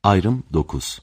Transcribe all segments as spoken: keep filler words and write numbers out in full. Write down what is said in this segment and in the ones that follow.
Ayrım dokuz.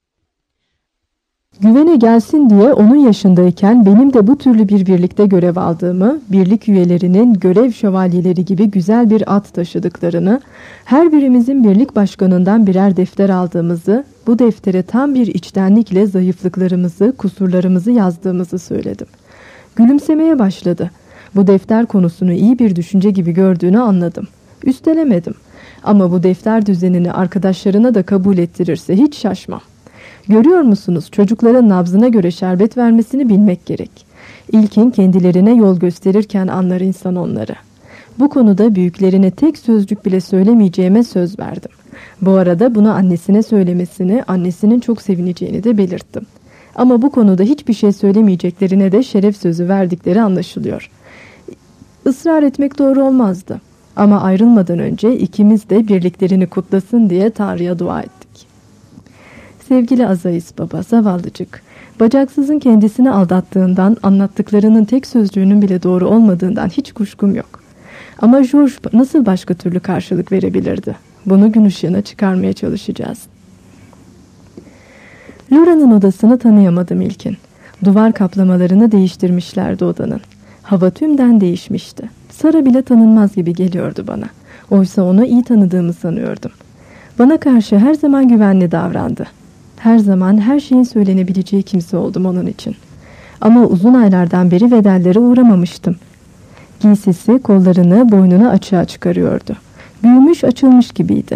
Güvene gelsin diye onun yaşındayken benim de bu türlü bir birlikte görev aldığımı, birlik üyelerinin görev şövalyeleri gibi güzel bir at taşıdıklarını, her birimizin birlik başkanından birer defter aldığımızı, bu deftere tam bir içtenlikle zayıflıklarımızı, kusurlarımızı yazdığımızı söyledim. Gülümsemeye başladı. Bu defter konusunu iyi bir düşünce gibi gördüğünü anladım. Üstelemedim. Ama bu defter düzenini arkadaşlarına da kabul ettirirse hiç şaşmam. Görüyor musunuz, çocukların nabzına göre şerbet vermesini bilmek gerek. İlkin kendilerine yol gösterirken anlar insan onları. Bu konuda büyüklerine tek sözcük bile söylemeyeceğime söz verdim. Bu arada bunu annesine söylemesini, annesinin çok sevineceğini de belirttim. Ama bu konuda hiçbir şey söylemeyeceklerine de şeref sözü verdikleri anlaşılıyor. Israr etmek doğru olmazdı. Ama ayrılmadan önce ikimiz de birliklerini kutlasın diye Tanrı'ya dua ettik. Sevgili Azais baba, zavallıcık, bacaksızın kendisini aldattığından, anlattıklarının tek sözcüğünün bile doğru olmadığından hiç kuşkum yok. Ama George nasıl başka türlü karşılık verebilirdi? Bunu gün ışığına çıkarmaya çalışacağız. Laura'nın odasını tanıyamadım ilkin. Duvar kaplamalarını değiştirmişlerdi odanın. Hava tümden değişmişti. Sara bile tanınmaz gibi geliyordu bana. Oysa onu iyi tanıdığımı sanıyordum. Bana karşı her zaman güvenli davrandı. Her zaman her şeyin söylenebileceği kimse oldum onun için. Ama uzun aylardan beri vedellere uğramamıştım. Giysisi kollarını, boynunu açığa çıkarıyordu. Büyümüş, açılmış gibiydi.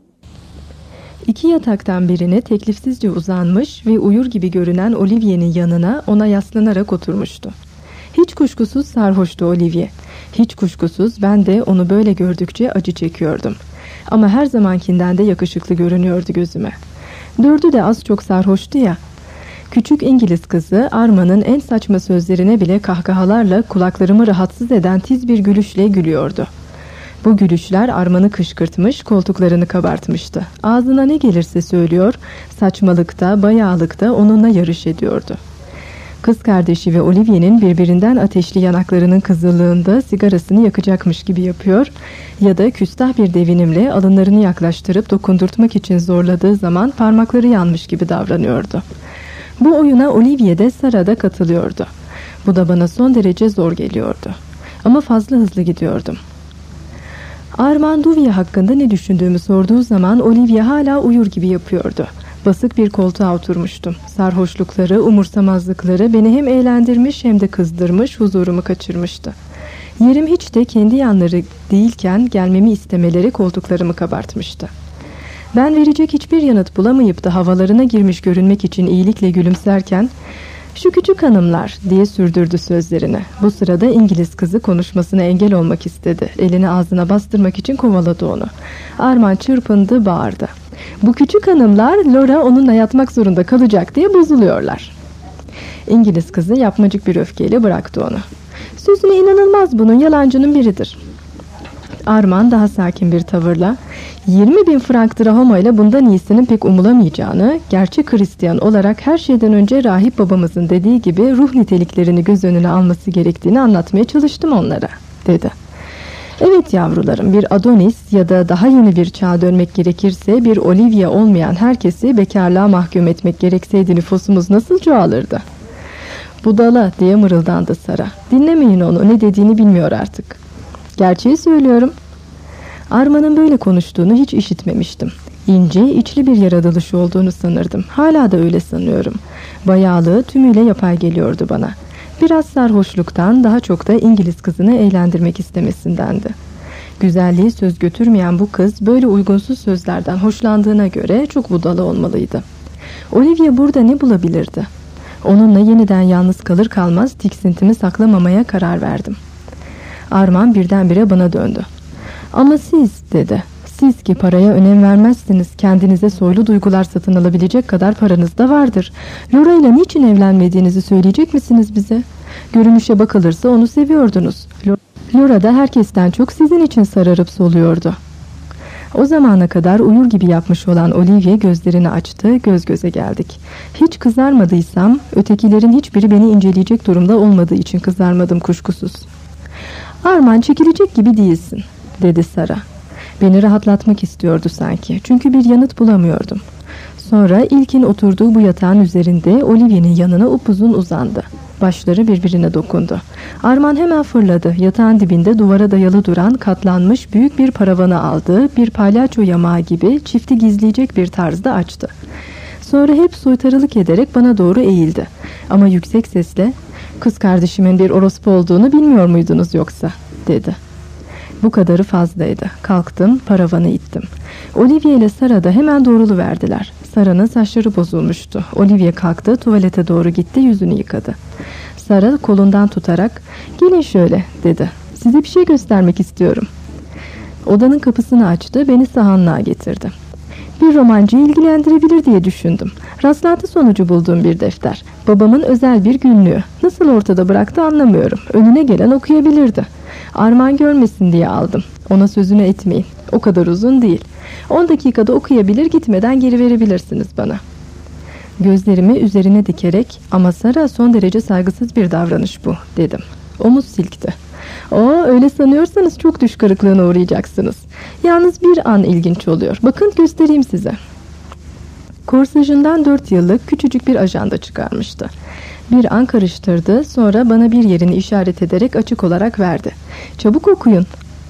İki yataktan birine teklifsizce uzanmış ve uyur gibi görünen Olivier'in yanına ona yaslanarak oturmuştu. Hiç kuşkusuz sarhoştu Olivier. Hiç kuşkusuz ben de onu böyle gördükçe acı çekiyordum. Ama her zamankinden de yakışıklı görünüyordu gözüme. Dördü de az çok sarhoştu ya. Küçük İngiliz kızı Armand'ın en saçma sözlerine bile kahkahalarla kulaklarımı rahatsız eden tiz bir gülüşle gülüyordu. Bu gülüşler Armand'ı kışkırtmış, koltuklarını kabartmıştı. Ağzına ne gelirse söylüyor, saçmalıkta, bayağılıkta onunla yarış ediyordu. Kız kardeşi ve Olivier'in birbirinden ateşli yanaklarının kızıllığında sigarasını yakacakmış gibi yapıyor ya da küstah bir devinimle alınlarını yaklaştırıp dokundurtmak için zorladığı zaman parmakları yanmış gibi davranıyordu. Bu oyuna Olivier de Sara da katılıyordu. Bu da bana son derece zor geliyordu. Ama fazla hızlı gidiyordum. Armand Duvia hakkında ne düşündüğümü sorduğu zaman Olivier hala uyur gibi yapıyordu. Basık bir koltuğa oturmuştum. Sarhoşlukları, umursamazlıkları beni hem eğlendirmiş hem de kızdırmış, huzurumu kaçırmıştı. Yerim hiç de kendi yanları değilken gelmemi istemeleri koltuklarımı kabartmıştı. Ben verecek hiçbir yanıt bulamayıp da havalarına girmiş görünmek için iyilikle gülümserken "Şu küçük hanımlar" diye sürdürdü sözlerini. Bu sırada İngiliz kızı konuşmasına engel olmak istedi. Elini ağzına bastırmak için kovaladı onu. Armand çırpındı, bağırdı. "Bu küçük hanımlar Laura onunla yatmak zorunda kalacak diye bozuluyorlar." İngiliz kızı yapmacık bir öfkeyle bıraktı onu. "Sözüne inanılmaz, bunun yalancının biridir." Armand daha sakin bir tavırla yirmi bin frank drahoma ile bundan iyisinin pek umulamayacağını, gerçek Hristiyan olarak her şeyden önce rahip babamızın dediği gibi ruh niteliklerini göz önüne alması gerektiğini anlatmaya çalıştım onlara, dedi. "Evet yavrularım, bir Adonis ya da daha yeni bir çağa dönmek gerekirse bir Olivier olmayan herkesi bekarlığa mahkum etmek gerekseydi nüfusumuz nasıl çoğalırdı?" "Budala" diye mırıldandı Sara. "Dinlemeyin onu, ne dediğini bilmiyor artık." "Gerçeği söylüyorum." Armand'ın böyle konuştuğunu hiç işitmemiştim. İnce, içli bir yaratılış olduğunu sanırdım. Hala da öyle sanıyorum. Bayağılığı tümüyle yapay geliyordu bana. Biraz sarhoşluktan, daha çok da İngiliz kızını eğlendirmek istemesindendi. Güzelliği söz götürmeyen bu kız böyle uygunsuz sözlerden hoşlandığına göre çok budala olmalıydı. Olivier burada ne bulabilirdi? Onunla yeniden yalnız kalır kalmaz tiksintimi saklamamaya karar verdim. Armand birdenbire bana döndü. "Ama siz," dedi. "Siz ki paraya önem vermezsiniz, kendinize soylu duygular satın alabilecek kadar paranız da vardır. Laura ile niçin evlenmediğinizi söyleyecek misiniz bize? Görünüşe bakılırsa onu seviyordunuz. Laura da herkesten çok sizin için sararıp soluyordu." O zamana kadar uyur gibi yapmış olan Olivier gözlerini açtı, göz göze geldik. Hiç kızarmadıysam, ötekilerin hiçbiri beni inceleyecek durumda olmadığı için kızarmadım kuşkusuz. "Armand, çekilecek gibi değilsin," dedi Sara. Beni rahatlatmak istiyordu sanki. Çünkü bir yanıt bulamıyordum. Sonra ilkin oturduğu bu yatağın üzerinde Olivier'in yanına upuzun uzandı. Başları birbirine dokundu. Armand hemen fırladı. Yatağın dibinde duvara dayalı duran katlanmış büyük bir paravanı aldı. Bir palyaço yamağı gibi çifti gizleyecek bir tarzda açtı. Sonra hep soytarılık ederek bana doğru eğildi. Ama yüksek sesle "Kız kardeşimin bir orospu olduğunu bilmiyor muydunuz yoksa?" dedi. Bu kadarı fazlaydı. Kalktım, paravanı ittim. Olivier ile Sara da hemen doğruluverdiler. Sara'nın saçları bozulmuştu. Olivier kalktı, tuvalete doğru gitti, yüzünü yıkadı. Sara kolundan tutarak "Gelin şöyle," dedi. "Size bir şey göstermek istiyorum." Odanın kapısını açtı, beni sahanlığa getirdi. Bir romancıyı ilgilendirebilir diye düşündüm. Rastlantı sonucu bulduğum bir defter. Babamın özel bir günlüğü. Nasıl ortada bıraktı anlamıyorum. Önüne gelen okuyabilirdi. Armağan görmesin diye aldım. Ona sözünü etmeyin. O kadar uzun değil. on dakikada okuyabilir, gitmeden geri verebilirsiniz bana. Gözlerimi üzerine dikerek "Ama Sara, son derece saygısız bir davranış bu," dedim. Omuz silkti. "O, öyle sanıyorsanız çok düş kırıklığına uğrayacaksınız. Yalnız bir an ilginç oluyor. Bakın göstereyim size." Korsajından dört yıllık küçücük bir ajanda çıkarmıştı. Bir an karıştırdı, sonra bana bir yerini işaret ederek açık olarak verdi. "Çabuk okuyun."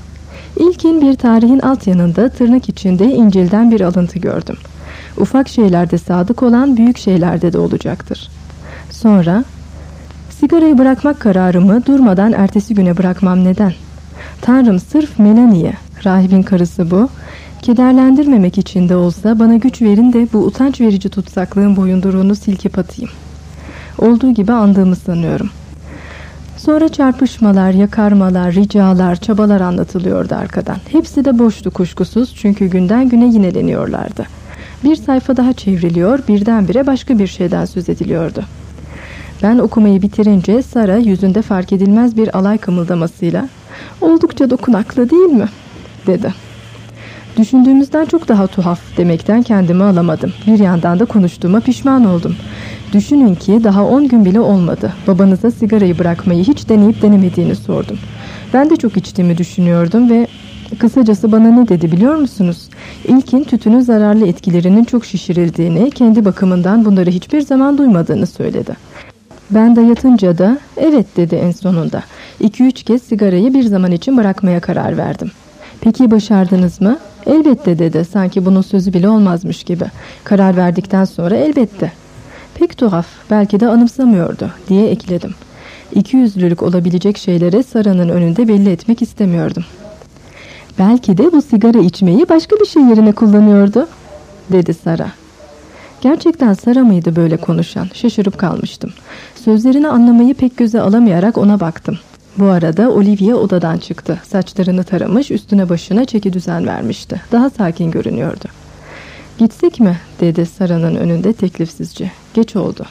İlkin bir tarihin alt yanında tırnak içinde İncil'den bir alıntı gördüm. Ufak şeylerde sadık olan büyük şeylerde de olacaktır. Sonra "Sigarayı bırakmak kararımı durmadan ertesi güne bırakmam neden? Tanrım, sırf Melanie'ye, rahibin karısı bu, kederlendirmemek için de olsa bana güç verin de bu utanç verici tutsaklığın boyunduruğunu silkip atayım." Olduğu gibi andığımı sanıyorum. Sonra çarpışmalar, yakarmalar, ricalar, çabalar anlatılıyordu arkadan. Hepsi de boştu kuşkusuz, çünkü günden güne yineleniyorlardı. Bir sayfa daha çevriliyor, birdenbire başka bir şeyden söz ediliyordu. Ben okumayı bitirince Sara yüzünde fark edilmez bir alay kımıldamasıyla "Oldukça dokunaklı değil mi?" dedi. Düşündüğümüzden çok daha tuhaf demekten kendimi alamadım. Bir yandan da konuştuğuma pişman oldum. Düşünün ki daha on gün bile olmadı. Babanıza sigarayı bırakmayı hiç deneyip denemediğini sordum. Ben de çok içtiğimi düşünüyordum ve kısacası bana ne dedi biliyor musunuz? İlkin tütünün zararlı etkilerinin çok şişirildiğini, kendi bakımından bunları hiçbir zaman duymadığını söyledi. Ben dayatınca da evet dedi en sonunda. İki üç kez sigarayı bir zaman için bırakmaya karar verdim. "Peki başardınız mı?" "Elbette" dedi, sanki bunun sözü bile olmazmış gibi. Karar verdikten sonra elbette. "Pek tuhaf, belki de anımsamıyordu," diye ekledim. İki yüzlülük olabilecek şeyleri Sara'nın önünde belli etmek istemiyordum. "Belki de bu sigara içmeyi başka bir şey yerine kullanıyordu," dedi Sara. Gerçekten Sara mıydı böyle konuşan? Şaşırıp kalmıştım. Sözlerini anlamayı pek göze alamayarak ona baktım. Bu arada Olivier odadan çıktı. Saçlarını taramış, üstüne başına çeki düzen vermişti. Daha sakin görünüyordu. "Gitsek mi?" dedi Sara'nın önünde teklifsizce. Geç oldu.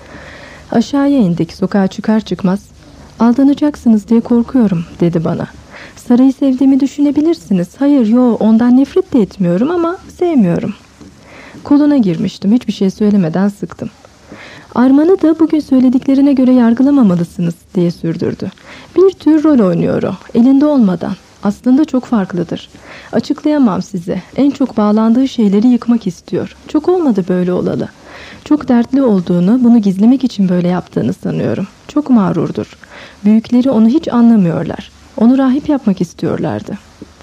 Aşağıya indik. Sokağa çıkar çıkmaz "Aldanacaksınız diye korkuyorum," dedi bana. "Sara'yı sevdiğimi düşünebilirsiniz. Hayır, yo, ondan nefret de etmiyorum ama sevmiyorum." Koluna girmiştim. Hiçbir şey söylemeden sıktım. "Armand'ı da bugün söylediklerine göre yargılamamalısınız," diye sürdürdü. "Bir tür rol oynuyor o, elinde olmadan. Aslında çok farklıdır. Açıklayamam size. En çok bağlandığı şeyleri yıkmak istiyor. Çok olmadı böyle olalı. Çok dertli olduğunu, bunu gizlemek için böyle yaptığını sanıyorum. Çok mağrurdur. Büyükleri onu hiç anlamıyorlar. Onu rahip yapmak istiyorlardı."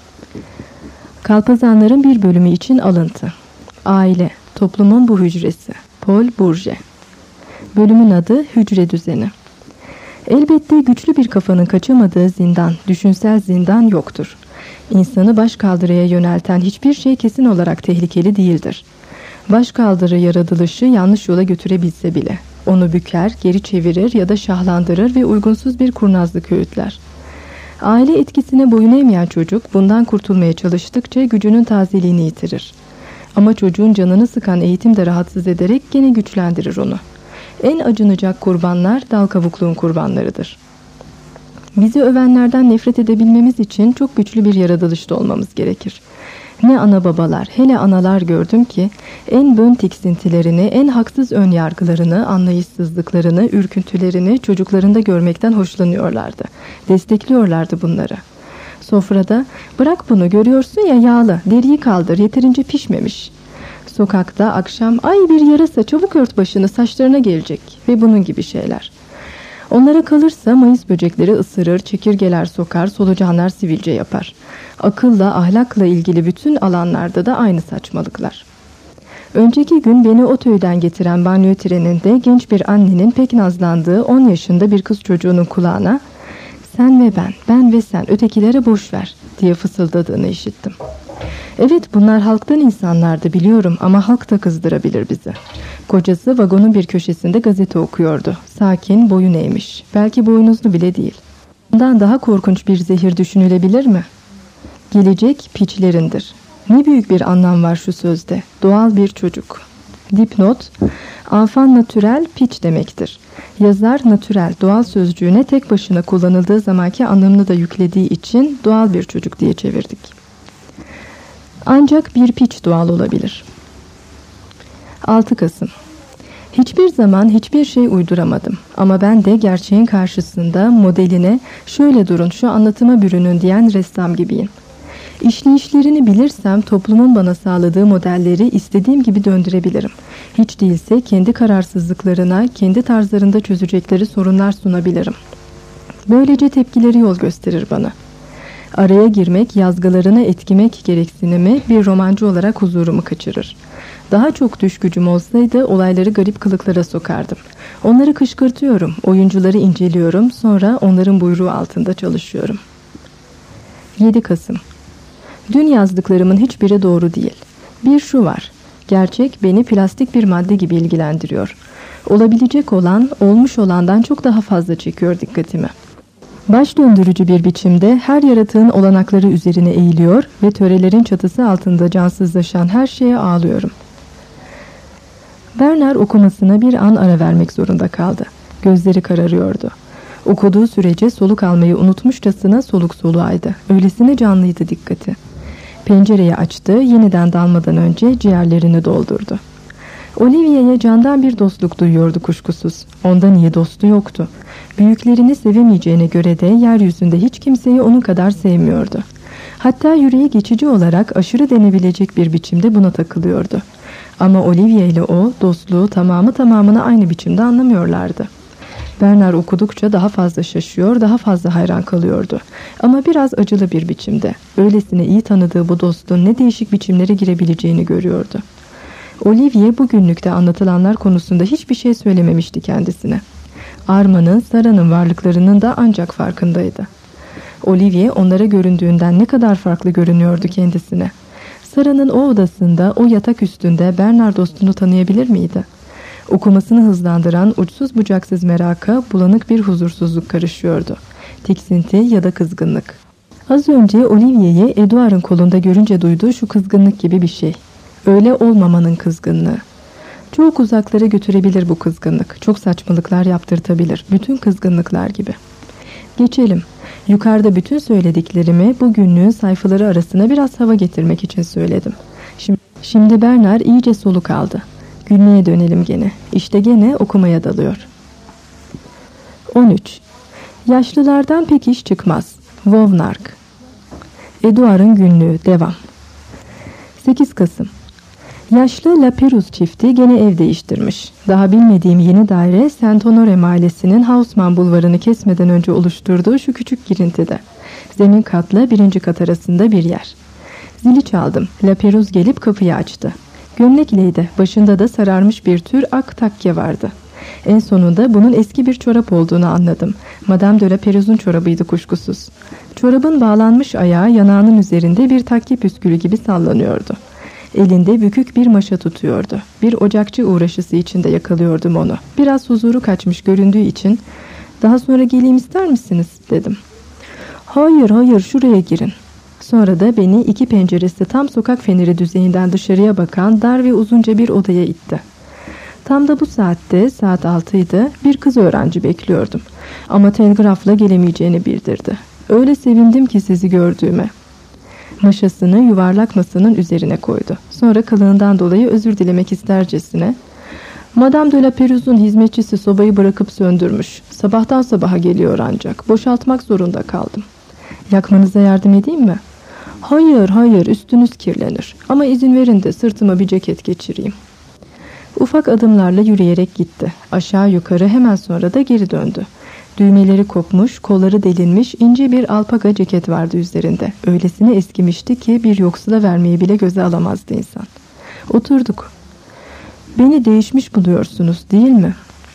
Kalpazanların bir bölümü için alıntı. Aile, toplumun bu hücresi. Paul Bourget. Bölümün adı Hücre Düzeni. Elbette güçlü bir kafanın kaçamadığı zindan, düşünsel zindan yoktur. İnsanı başkaldırıya yönelten hiçbir şey kesin olarak tehlikeli değildir. Başkaldırı yaratılışı yanlış yola götürebilse bile onu büker, geri çevirir ya da şahlandırır ve uygunsuz bir kurnazlık öğütler. Aile etkisine boyun eğmeyen çocuk bundan kurtulmaya çalıştıkça gücünün tazeliğini yitirir. Ama çocuğun canını sıkan eğitim de rahatsız ederek gene güçlendirir onu. En acınacak kurbanlar dal kavukluğun kurbanlarıdır. Bizi övenlerden nefret edebilmemiz için çok güçlü bir yaratılışta olmamız gerekir. Ne ana babalar, hele analar gördüm ki en bön tiksintilerini, en haksız ön yargılarını, anlayışsızlıklarını, ürküntülerini çocuklarında görmekten hoşlanıyorlardı. Destekliyorlardı bunları. Sofrada "Bırak bunu, görüyorsun ya yağlı, deriyi kaldır, yeterince pişmemiş." Sokakta akşam ay bir yarasa çabuk ört başını saçlarına gelecek ve bunun gibi şeyler. Onlara kalırsa mayıs böcekleri ısırır, çekirgeler sokar, solucanlar sivilce yapar. Akılla, ahlakla ilgili bütün alanlarda da aynı saçmalıklar. Önceki gün beni Otöy'den getiren banliyö treninde genç bir annenin pek nazlandığı on yaşında bir kız çocuğunun kulağına "Sen ve ben, ben ve sen, ötekilere boş ver" diye fısıldadığını işittim. Evet, bunlar halktan insanlardı biliyorum ama halk da kızdırabilir bizi. Kocası vagonun bir köşesinde gazete okuyordu. Sakin, boyun eğmiş. Belki boynuzlu bile değil. Bundan daha korkunç bir zehir düşünülebilir mi? Gelecek piçlerindir. Ne büyük bir anlam var şu sözde. Doğal bir çocuk. Dipnot, enfant natürel piç demektir. Yazar natürel, doğal sözcüğüne tek başına kullanıldığı zamanki anlamını da yüklediği için doğal bir çocuk diye çevirdik. Ancak bir piç doğal olabilir. altı Kasım. Hiçbir zaman hiçbir şey uyduramadım. Ama ben de gerçeğin karşısında modeline "şöyle durun, şu anlatıma bürünün" diyen ressam gibiyim. İşleyişlerini bilirsem toplumun bana sağladığı modelleri istediğim gibi döndürebilirim. Hiç değilse kendi kararsızlıklarına, kendi tarzlarında çözecekleri sorunlar sunabilirim. Böylece tepkileri yol gösterir bana. Araya girmek, yazgılarına etkimek gereksinimi bir romancı olarak huzurumu kaçırır. Daha çok düş gücüm olsaydı olayları garip kılıklara sokardım. Onları kışkırtıyorum, oyuncuları inceliyorum, sonra onların buyruğu altında çalışıyorum. yedi Kasım. Dün yazdıklarımın hiçbiri doğru değil. Bir şu var, gerçek beni plastik bir madde gibi ilgilendiriyor. Olabilecek olan, olmuş olandan çok daha fazla çekiyor dikkatimi. Baş döndürücü bir biçimde her yaratığın olanakları üzerine eğiliyor ve törelerin çatısı altında cansızlaşan her şeye ağlıyorum. Bernard okumasına bir an ara vermek zorunda kaldı. Gözleri kararıyordu. Okuduğu sürece soluk almayı unutmuşçasına soluk soluğaydı. Öylesine canlıydı dikkati. Pencereyi açtı, yeniden dalmadan önce ciğerlerini doldurdu. Olivier'e candan bir dostluk duyuyordu kuşkusuz. Ondan iyi dostu yoktu. Büyüklerini sevemeyeceğine göre de yeryüzünde hiç kimseyi onun kadar sevmiyordu. Hatta yüreği geçici olarak aşırı denebilecek bir biçimde buna takılıyordu. Ama Olivier ile o dostluğu tamamı tamamına aynı biçimde anlamıyorlardı. Bernard okudukça daha fazla şaşıyor, daha fazla hayran kalıyordu. Ama biraz acılı bir biçimde. Öylesine iyi tanıdığı bu dostun ne değişik biçimlere girebileceğini görüyordu. Olivier bugünlükte anlatılanlar konusunda hiçbir şey söylememişti kendisine. Armand'ın, Sarah'nın varlıklarının da ancak farkındaydı. Olivier onlara göründüğünden ne kadar farklı görünüyordu kendisine. Sarah'nın o odasında, o yatak üstünde Bernard dostunu tanıyabilir miydi? Okumasını hızlandıran uçsuz bucaksız meraka bulanık bir huzursuzluk karışıyordu. Tiksinti ya da kızgınlık. Az önce Olivier'i Edouard'ın kolunda görünce duyduğu şu kızgınlık gibi bir şey. Öyle olmamanın kızgınlığı. Çok uzaklara götürebilir bu kızgınlık. Çok saçmalıklar yaptırtabilir. Bütün kızgınlıklar gibi. Geçelim. Yukarıda bütün söylediklerimi bu günlüğün sayfaları arasına biraz hava getirmek için söyledim. Şimdi, şimdi Bernard iyice soluk aldı. Günlüğe dönelim gene. İşte gene okumaya dalıyor. on üç. Yaşlılardan pek iş çıkmaz. Vovnark. Edouard'ın günlüğü. Devam. sekiz Kasım. Yaşlı La Perouse çifti gene ev değiştirmiş. Daha bilmediğim yeni daire Saint Honoré mahallesinin Haussmann bulvarını kesmeden önce oluşturduğu şu küçük girintide. Zemin katla birinci kat arasında bir yer. Zili çaldım. La Perouse gelip kapıyı açtı. Gömlekliydi. Başında da sararmış bir tür ak takke vardı. En sonunda bunun eski bir çorap olduğunu anladım. Madame de La Perouse'un çorabıydı kuşkusuz. Çorabın bağlanmış ayağı yanağının üzerinde bir takke püskülü gibi sallanıyordu. Elinde bükük bir maşa tutuyordu. Bir ocakçı uğraşısı içinde yakalıyordum onu. Biraz huzuru kaçmış göründüğü için "Daha sonra geleyim ister misiniz?" dedim. "Hayır hayır, şuraya girin." Sonra da beni iki penceresi tam sokak feneri düzeyinden dışarıya bakan dar ve uzunca bir odaya itti. Tam da bu saatte, saat altıydı, bir kız öğrenci bekliyordum. Ama telgrafla gelemeyeceğini bildirdi. Öyle sevindim ki sizi gördüğüme. Maşasını yuvarlak masanın üzerine koydu. Sonra kılığından dolayı özür dilemek istercesine "Madame de La Perouse'un hizmetçisi sobayı bırakıp söndürmüş. Sabahtan sabaha geliyor ancak. Boşaltmak zorunda kaldım. Yakmanıza yardım edeyim mi?" Hayır hayır, üstünüz kirlenir. Ama izin verin de sırtıma bir ceket geçireyim. Ufak adımlarla yürüyerek gitti. Aşağı yukarı, hemen sonra da geri döndü. Düğmeleri kopmuş, kolları delinmiş ince bir alpaka ceket vardı üzerinde. Öylesine eskimişti ki bir yoksula vermeyi bile göze alamazdı insan. Oturduk. Beni değişmiş buluyorsunuz, değil mi?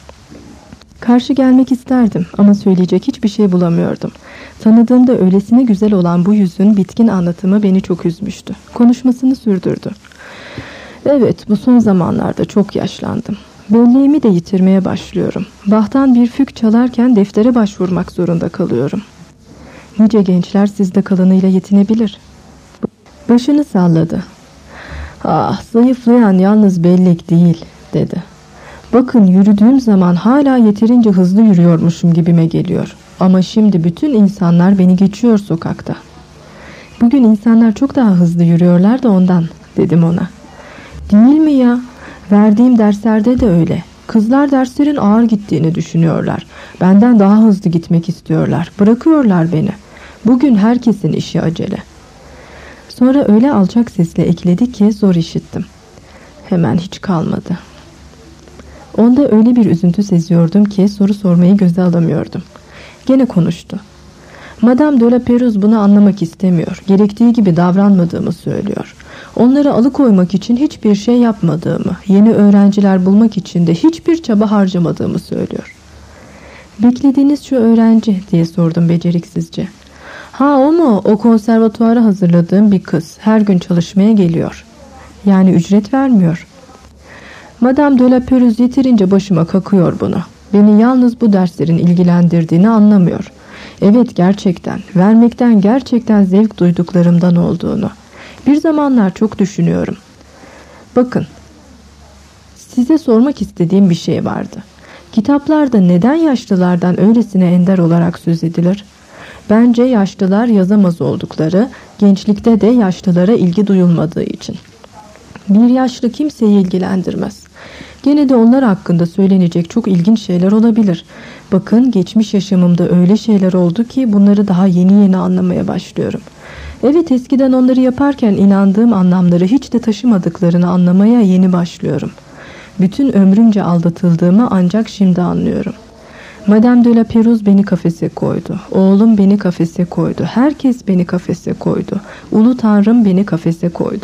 Karşı gelmek isterdim ama söyleyecek hiçbir şey bulamıyordum. Tanıdığımda öylesine güzel olan bu yüzün bitkin anlatımı beni çok üzmüştü. Konuşmasını sürdürdü. Evet, bu son zamanlarda çok yaşlandım. Belleğimi de yitirmeye başlıyorum. Bach'tan bir füg çalarken deftere başvurmak zorunda kalıyorum. Nice gençler sizde kalanıyla yetinebilir. Başını salladı. Ah, zayıflayan yalnız bellek değil, dedi. Bakın, yürüdüğüm zaman hala yeterince hızlı yürüyormuşum gibime geliyor. Ama şimdi bütün insanlar beni geçiyor sokakta. Bugün insanlar çok daha hızlı yürüyorlar da ondan, dedim ona. Değil mi ya? Verdiğim derslerde de öyle. Kızlar derslerin ağır gittiğini düşünüyorlar. Benden daha hızlı gitmek istiyorlar. Bırakıyorlar beni. Bugün herkesin işi acele. Sonra öyle alçak sesle ekledi ki zor işittim. Hemen hiç kalmadı. Onda öyle bir üzüntü seziyordum ki soru sormayı göze alamıyordum. Gene konuştu. Madame de la Pérouse bunu anlamak istemiyor. Gerektiği gibi davranmadığımı söylüyor. Onları alıkoymak için hiçbir şey yapmadığımı, yeni öğrenciler bulmak için de hiçbir çaba harcamadığımı söylüyor. Beklediğiniz şu öğrenci, diye sordum beceriksizce. Ha, o mu? O konservatuara hazırladığım bir kız. Her gün çalışmaya geliyor. Yani ücret vermiyor. Madame de la Pérouse yeterince başıma kakıyor bunu. Beni yalnız bu derslerin ilgilendirdiğini anlamıyor. Evet, gerçekten, vermekten gerçekten zevk duyduklarımdan olduğunu. Bir zamanlar çok düşünüyorum. Bakın, size sormak istediğim bir şey vardı. Kitaplarda neden yaşlılardan öylesine ender olarak söz edilir? Bence yaşlılar yazamaz oldukları, gençlikte de yaşlılara ilgi duyulmadığı için. Bir yaşlı kimseyi ilgilendirmez. Gene de onlar hakkında söylenecek çok ilginç şeyler olabilir. Bakın, geçmiş yaşamımda öyle şeyler oldu ki bunları daha yeni yeni anlamaya başlıyorum. Evet, eskiden onları yaparken inandığım anlamları hiç de taşımadıklarını anlamaya yeni başlıyorum. Bütün ömrümce aldatıldığımı ancak şimdi anlıyorum. Madame de la Pérouse beni kafese koydu. Oğlum beni kafese koydu. Herkes beni kafese koydu. Ulu Tanrım beni kafese koydu.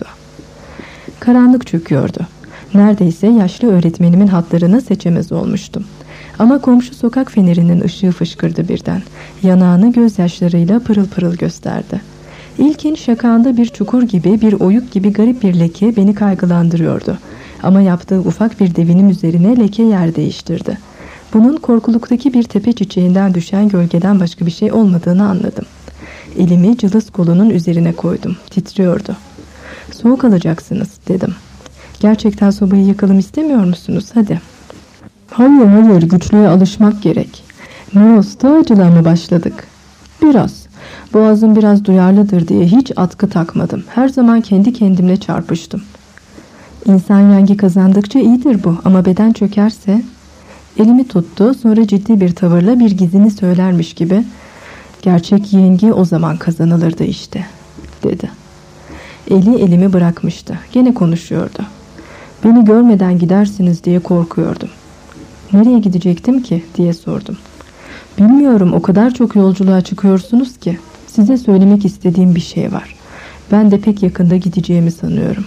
Karanlık çöküyordu. Neredeyse yaşlı öğretmenimin hatlarını seçemez olmuştum. Ama komşu sokak fenerinin ışığı fışkırdı birden. Yanağını gözyaşlarıyla pırıl pırıl gösterdi. İlkin şakağında bir çukur gibi, bir oyuk gibi garip bir leke beni kaygılandırıyordu. Ama yaptığı ufak bir devinim üzerine leke yer değiştirdi. Bunun korkuluktaki bir tepe çiçeğinden düşen gölgeden başka bir şey olmadığını anladım. Elimi cılız kolunun üzerine koydum. Titriyordu. Soğuk alacaksınız, dedim. Gerçekten sobayı yakalım istemiyor musunuz? Hadi. Hayır hayır, güçlüye alışmak gerek. Ne usta, acılığa mı başladık? Biraz. Boğazım biraz duyarlıdır diye hiç atkı takmadım. Her zaman kendi kendimle çarpıştım. İnsan yengi kazandıkça iyidir bu, ama beden çökerse... Elimi tuttu, sonra ciddi bir tavırla bir gizini söylermiş gibi, gerçek yengi o zaman kazanılırdı işte, dedi. Eli elimi bırakmıştı. Gene konuşuyordu. Beni görmeden gidersiniz diye korkuyordum. Nereye gidecektim ki, diye sordum. Bilmiyorum, o kadar çok yolculuğa çıkıyorsunuz ki. Size söylemek istediğim bir şey var. Ben de pek yakında gideceğimi sanıyorum.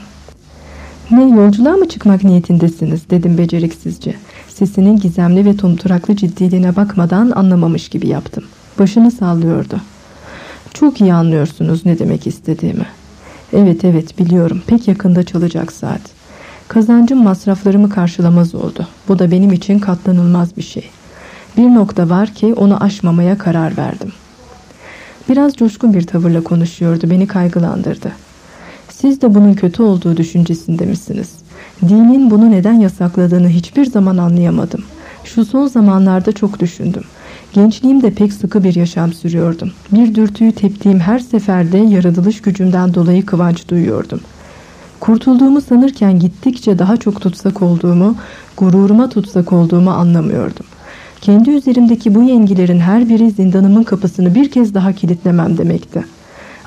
Ne, yolculuğa mı çıkmak niyetindesiniz, dedim beceriksizce. Sesinin gizemli ve tumturaklı ciddiliğine bakmadan anlamamış gibi yaptım. Başını sallıyordu. Çok iyi anlıyorsunuz ne demek istediğimi. Evet evet, biliyorum, pek yakında çalacak saat. Kazancım masraflarımı karşılamaz oldu. Bu da benim için katlanılmaz bir şey. Bir nokta var ki onu aşmamaya karar verdim. Biraz coşkun bir tavırla konuşuyordu, beni kaygılandırdı. Siz de bunun kötü olduğu düşüncesinde misiniz? Dinin bunu neden yasakladığını hiçbir zaman anlayamadım. Şu son zamanlarda çok düşündüm. Gençliğimde pek sıkı bir yaşam sürüyordum. Bir dürtüyü teptiğim her seferde yaratılış gücümden dolayı kıvanç duyuyordum. Kurtulduğumu sanırken gittikçe daha çok tutsak olduğumu, gururuma tutsak olduğumu anlamıyordum. Kendi üzerimdeki bu yengilerin her biri zindanımın kapısını bir kez daha kilitlemem demekti.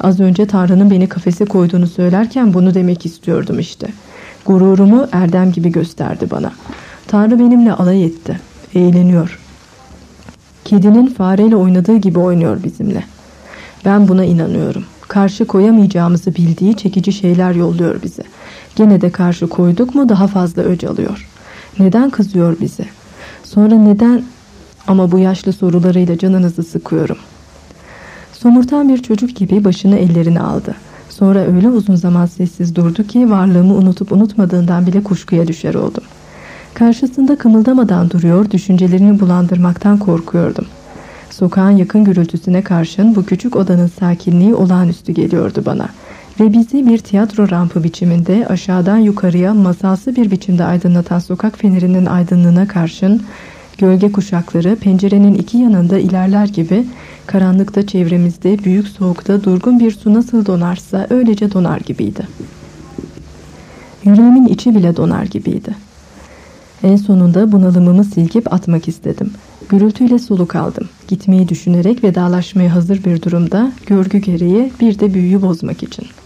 Az önce Tanrı'nın beni kafese koyduğunu söylerken bunu demek istiyordum işte. Gururumu erdem gibi gösterdi bana. Tanrı benimle alay etti. Eğleniyor. Kedinin fareyle oynadığı gibi oynuyor bizimle. Ben buna inanıyorum. Karşı koyamayacağımızı bildiği çekici şeyler yolluyor bize. Gene de karşı koyduk mu daha fazla öc alıyor. Neden kızıyor bize? Sonra neden? Ama bu yaşlı sorularıyla canınızı sıkıyorum. Somurtan bir çocuk gibi başını ellerine aldı. Sonra öyle uzun zaman sessiz durdu ki varlığımı unutup unutmadığından bile kuşkuya düşer oldum. Karşısında kımıldamadan duruyor, düşüncelerini bulandırmaktan korkuyordum. Sokağın yakın gürültüsüne karşın bu küçük odanın sakinliği olağanüstü geliyordu bana. Ve bizi bir tiyatro rampı biçiminde aşağıdan yukarıya masalsı bir biçimde aydınlatan sokak fenerinin aydınlığına karşın gölge kuşakları pencerenin iki yanında ilerler gibi karanlıkta çevremizde büyük soğukta durgun bir su nasıl donarsa öylece donar gibiydi. Yüreğimin içi bile donar gibiydi. En sonunda bunalımımı silkip atmak istedim. Gürültüyle soluk aldım. Gitmeyi düşünerek vedalaşmaya hazır bir durumda, görgü gereği bir de büyüyü bozmak için.